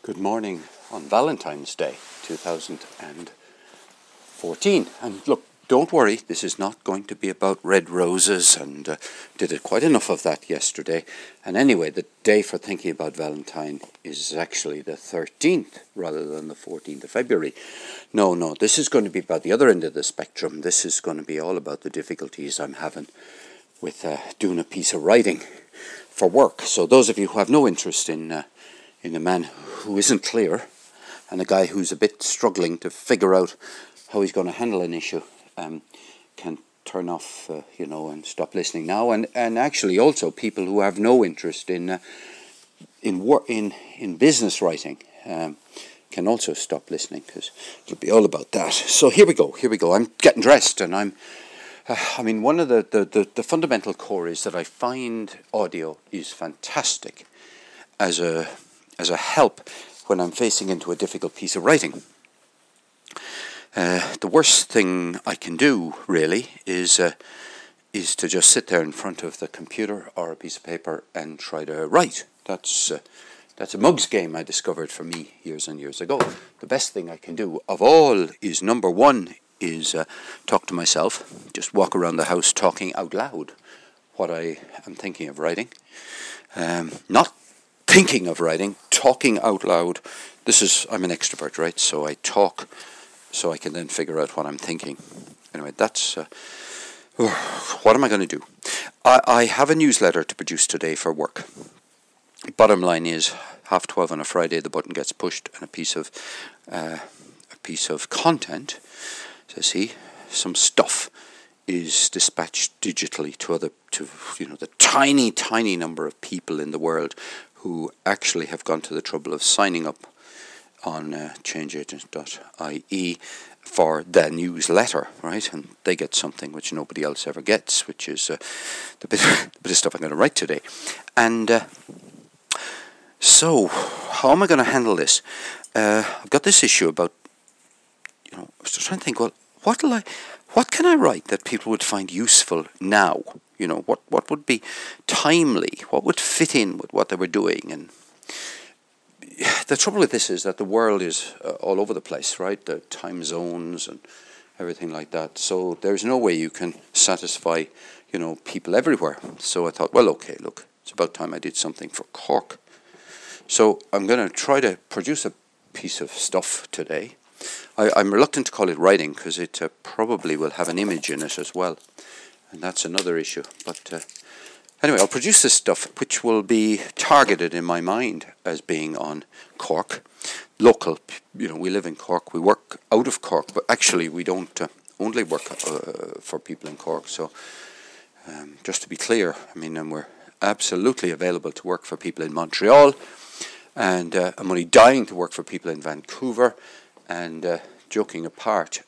Good morning on Valentine's Day 2014. And look, don't worry, this is not going to be about red roses, and did it quite enough of that yesterday. And anyway, the day for thinking about Valentine is actually the 13th rather than the 14th of February. No, this is going to be about the other end of the spectrum. This is going to be all about the difficulties I'm having with doing a piece of writing for work. So those of you who have no interest in a man who isn't clear and a guy who's a bit struggling to figure out how he's going to handle an issue can turn off, and stop listening now. And actually also people who have no interest in business writing can also stop listening, because it'll be all about that. So here we go. I'm getting dressed, and one of the fundamental core is that I find audio is fantastic as a help when I'm facing into a difficult piece of writing. The worst thing I can do, really, is to just sit there in front of the computer or a piece of paper and try to write. That's a mug's game I discovered for me years and years ago. The best thing I can do of all is, number one, is talk to myself, just walk around the house talking out loud what I am thinking of writing. Not thinking of writing, talking out loud. I'm an extrovert, right? So I talk so I can then figure out what I'm thinking. Anyway, that's what am I going to do? I have a newsletter to produce today for work. Bottom line is, 12:30 on a Friday, the button gets pushed and a piece of content, some stuff is dispatched digitally to the tiny number of people in the world who actually have gone to the trouble of signing up on changeagent.ie for the newsletter, right? And they get something which nobody else ever gets, which is the bit of stuff I'm going to write today. And so, how am I going to handle this? I've got this issue about, I was just trying to think, well, what can I write that people would find useful now? What would be timely? What would fit in with what they were doing? And the trouble with this is that the world is all over the place, right? The time zones and everything like that. So there's no way you can satisfy, people everywhere. So I thought, well, okay, look, it's about time I did something for Cork. So I'm going to try to produce a piece of stuff today. I'm reluctant to call it writing because it probably will have an image in it as well. And that's another issue. But anyway, I'll produce this stuff which will be targeted in my mind as being on Cork. Local, we live in Cork. We work out of Cork, but actually we don't only work for people in Cork. So just to be clear, and we're absolutely available to work for people in Montreal. And I'm only dying to work for people in Vancouver. And joking apart,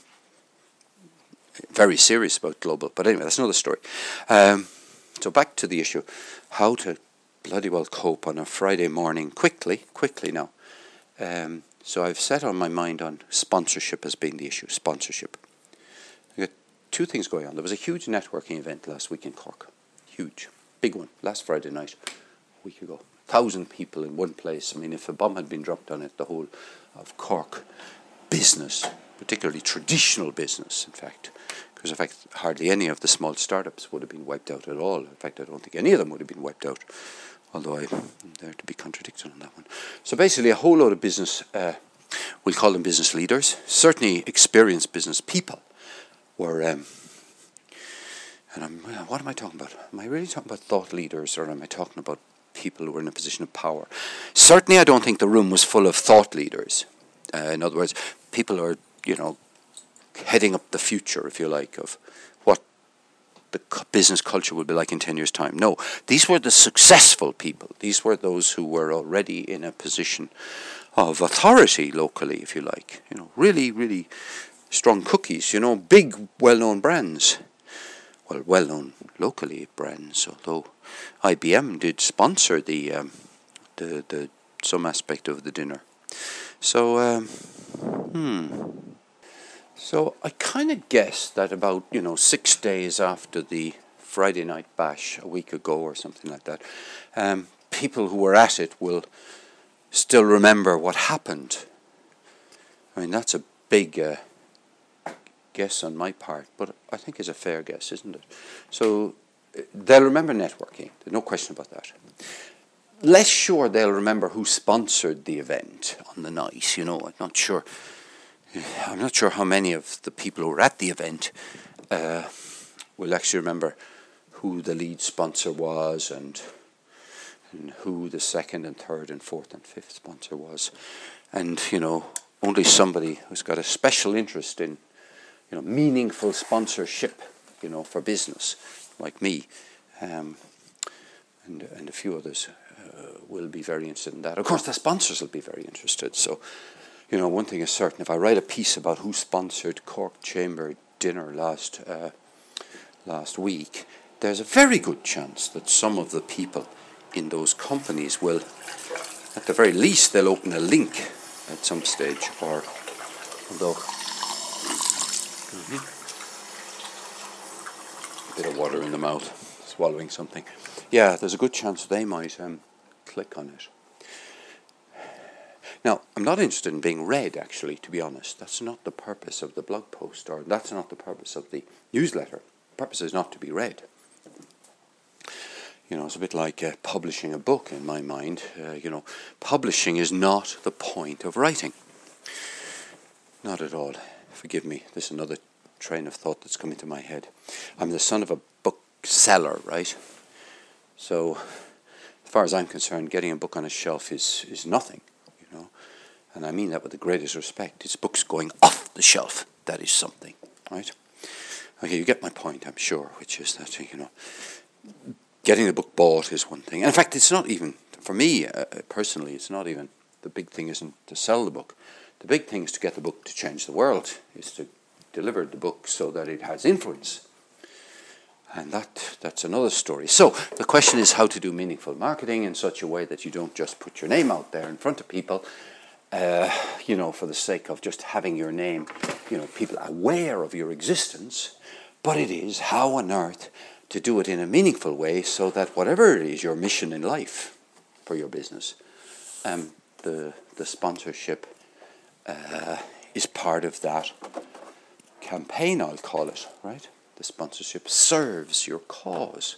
very serious about global. But anyway, that's another story. So back to the issue. How to bloody well cope on a Friday morning quickly now. So I've set on my mind on sponsorship as being the issue. Sponsorship. I've got two things going on. There was a huge networking event last week in Cork. Huge. Big one. Last Friday night. A week ago. 1,000 people in one place. If a bomb had been dropped on it, the whole of Cork business, particularly traditional business, in fact, because in fact hardly any of the small startups would have been wiped out at all. In fact, I don't think any of them would have been wiped out, although I'm there to be contradicted on that one. So basically a whole load of business, we'll call them business leaders, certainly experienced business people were, what am I talking about? Am I really talking about thought leaders, or am I talking about people who were in a position of power? Certainly I don't think the room was full of thought leaders. In other words, people who are, heading up the future, if you like, of what the business culture will be like in 10 years' time. No, these were the successful people. These were those who were already in a position of authority locally, if you like. Really, really strong cookies, big, well-known brands. Well-known locally brands, although IBM did sponsor the some aspect of the dinner. So, So I kind of guess that about 6 days after the Friday night bash a week ago or something like that, people who were at it will still remember what happened. I mean, that's a big guess on my part, but I think it's a fair guess, isn't it? So they'll remember networking. There's no question about that. Less sure they'll remember who sponsored the event on the night. You know, I'm not sure how many of the people who were at the event will actually remember who the lead sponsor was and who the second and third and fourth and fifth sponsor was. And, you know, only somebody who's got a special interest in, you know, meaningful sponsorship, you know, for business, like me, and a few others will be very interested in that. Of course, the sponsors will be very interested. So, you know, one thing is certain: if I write a piece about who sponsored Cork Chamber dinner last week, there's a very good chance that some of the people in those companies will, at the very least, they'll open a link at some stage, or although a bit of water in the mouth, swallowing something. Yeah, there's a good chance they might click on it. Now, I'm not interested in being read, actually, to be honest. That's not the purpose of the blog post, or that's not the purpose of the newsletter. The purpose is not to be read. You know, it's a bit like publishing a book in my mind. You know, publishing is not the point of writing. Not at all. Forgive me, this is another train of thought that's come into my head. I'm the son of a bookseller, right? So, as far as I'm concerned, getting a book on a shelf is nothing, you know. And I mean that with the greatest respect. It's books going off the shelf that is something, right? Okay, you get my point, I'm sure, which is that, you know, getting the book bought is one thing. And in fact, it's not even, for me personally, it's not even, the big thing isn't to sell the book. The big thing is to get the book to change the world, is to deliver the book so that it has influence. And that's another story. So the question is how to do meaningful marketing in such a way that you don't just put your name out there in front of people, you know, for the sake of just having your name, you know, people aware of your existence, but it is how on earth to do it in a meaningful way so that whatever it is your mission in life for your business, the sponsorship is part of that campaign, I'll call it, right? The sponsorship serves your cause.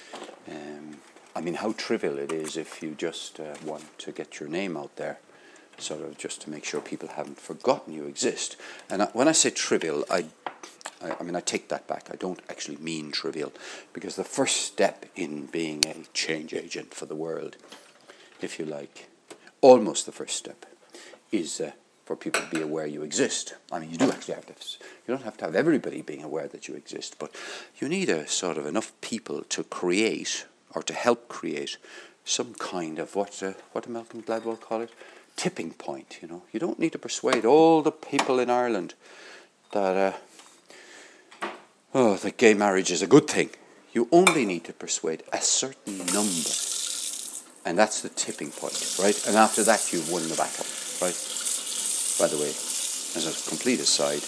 I mean, how trivial it is if you just want to get your name out there, sort of just to make sure people haven't forgotten you exist. And when I say trivial, I mean, I take that back. I don't actually mean trivial, because the first step in being a change agent for the world, if you like, almost the first step, is for people to be aware you exist. I mean, you do actually have to, you don't have to have everybody being aware that you exist, but you need a sort of enough people to create, or to help create, some kind of, what did Malcolm Gladwell call it? Tipping point, you know. You don't need to persuade all the people in Ireland that that gay marriage is a good thing. You only need to persuade a certain number. And that's the tipping point, right? And after that, you've won the battle, right? By the way, as a complete aside,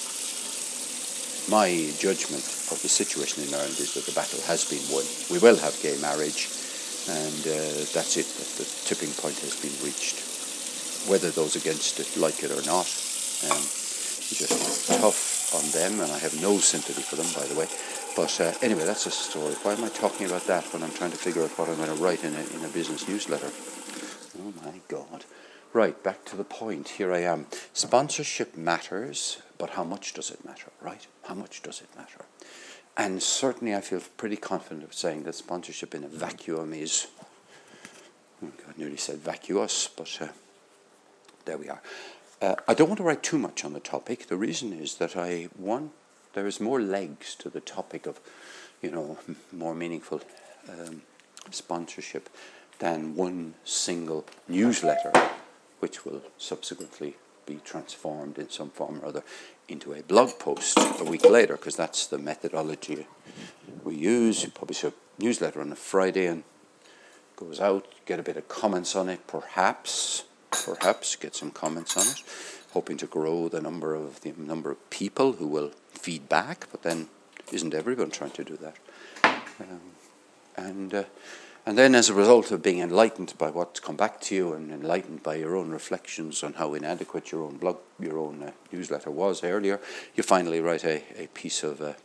my judgment of the situation in Ireland is that the battle has been won. We will have gay marriage, and that's it. The tipping point has been reached. Whether those against it like it or not, it's just tough on them, and I have no sympathy for them, by the way. But anyway, that's a story. Why am I talking about that when I'm trying to figure out what I'm going to write in a business newsletter? Oh my God. Right, back to the point. Here I am. Sponsorship matters, but how much does it matter, right? How much does it matter? And certainly I feel pretty confident of saying that sponsorship in a vacuum is, I nearly said vacuous, but there we are. I don't want to write too much on the topic. The reason is that there is more legs to the topic of, you know, more meaningful sponsorship than one single newsletter, which will subsequently be transformed in some form or other into a blog post a week later, because that's the methodology we use. You publish a newsletter on a Friday and goes out, get a bit of comments on it, perhaps get some comments on it, hoping to grow the number of people who will feed back, but then isn't everyone trying to do that? And And then as a result of being enlightened by what's come back to you and enlightened by your own reflections on how inadequate your own newsletter was earlier, you finally write a piece of a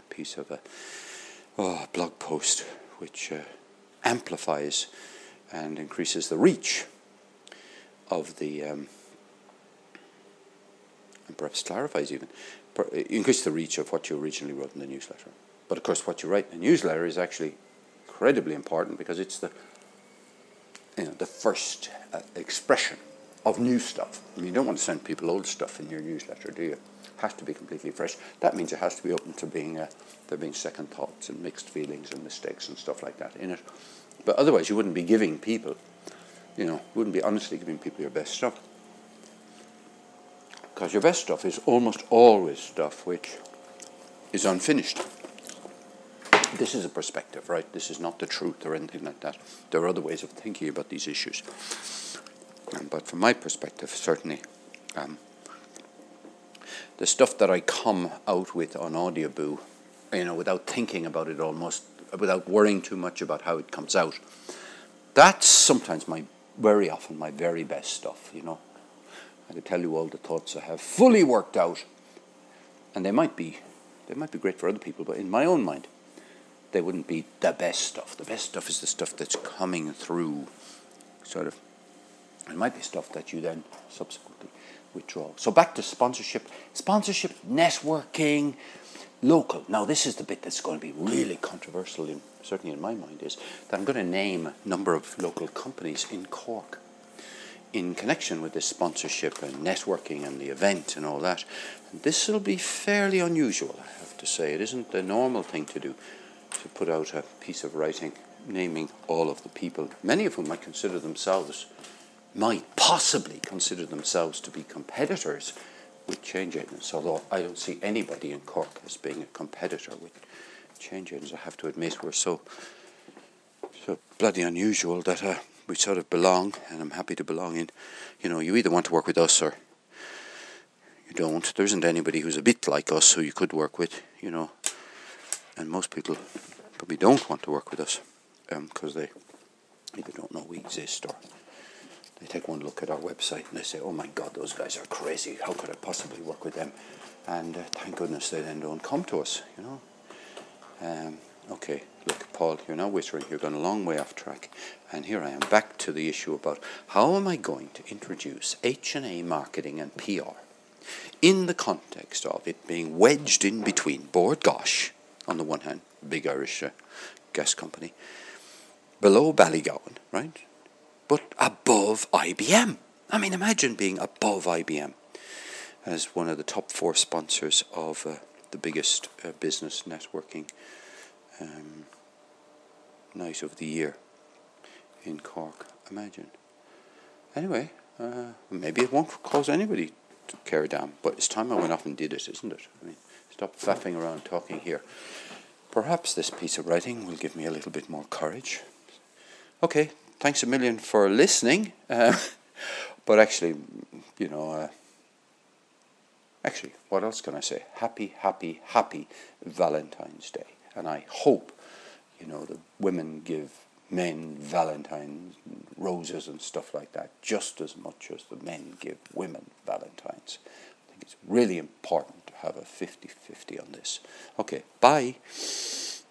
blog post which amplifies and increases the reach of the and perhaps clarifies even increase the reach of what you originally wrote in the newsletter. But of course, what you write in the newsletter is actually incredibly important, because it's the first expression of new stuff. I mean, you don't want to send people old stuff in your newsletter, do you? It has to be completely fresh. That means it has to be open to there being second thoughts and mixed feelings and mistakes and stuff like that in it. But otherwise, you wouldn't be giving people, wouldn't be honestly giving people your best stuff. Because your best stuff is almost always stuff which is unfinished. This is a perspective, right? This is not the truth or anything like that. There are other ways of thinking about these issues. But from my perspective, certainly, the stuff that I come out with on Audioboo, without thinking about it almost, without worrying too much about how it comes out, that's sometimes very often my very best stuff, I could tell you all the thoughts I have fully worked out, and they might be great for other people, but in my own mind, they wouldn't be the best stuff. The best stuff is the stuff that's coming through, sort of. It might be stuff that you then subsequently withdraw. So back to sponsorship, networking, local. Now this is the bit that's going to be really controversial, certainly in my mind, is that I'm going to name a number of local companies in Cork in connection with this sponsorship and networking and the event and all that. And this will be fairly unusual, I have to say. It isn't the normal thing to do, to put out a piece of writing naming all of the people, many of whom might possibly consider themselves to be competitors with Change Agents, although I don't see anybody in Cork as being a competitor with Change Agents. I have to admit, we're so bloody unusual that we sort of belong, and I'm happy to belong in. You either want to work with us or you don't. There isn't anybody who's a bit like us who you could work with, and most people probably don't want to work with us because they either don't know we exist, or they take one look at our website and they say, oh my God, those guys are crazy, how could I possibly work with them? And thank goodness they then don't come to us, Okay, look, Paul, you're now whittering, you're gone a long way off track, and here I am back to the issue about how am I going to introduce H&A marketing and PR in the context of it being wedged in between Bord Gáis, on the one hand, big Irish gas company, below Ballygowan, right, but above IBM. I mean, imagine being above IBM as one of the top 4 sponsors of the biggest business networking night of the year in Cork. Imagine. Anyway, maybe it won't cause anybody to care a damn, but it's time I went off and did it, isn't it? I mean, stop faffing around talking here. Perhaps this piece of writing will give me a little bit more courage. Okay, thanks a million for listening. But actually, what else can I say? Happy, happy, happy Valentine's Day. And I hope, the women give men Valentines, roses and stuff like that, just as much as the men give women Valentines. I think it's really important to have a 50-50 on this. Okay, bye.